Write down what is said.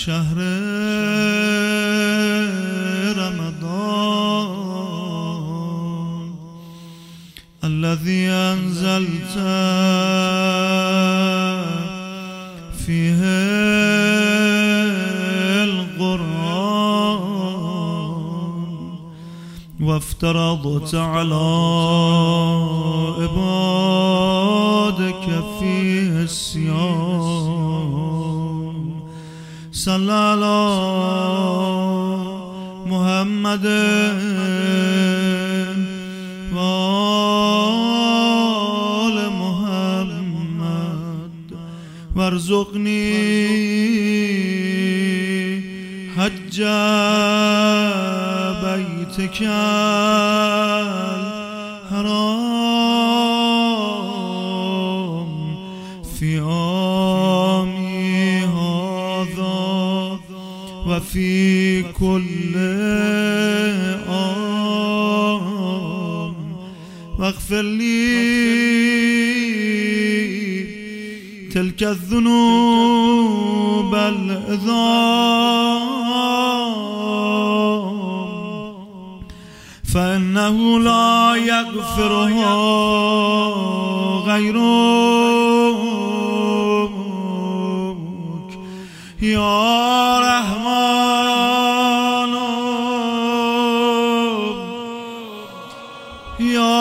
شهر رمضان الذي أنزلت فيه القرآن وافترضت على عبادك فيه الصيام صلى على محمد وآل محمد وارزقني حج بيتك الحرام في عامي هذا وفي كل عام واغفر لي تلك الذنوب العظام فإنه لا يغفرها غيرك يا رحمن يا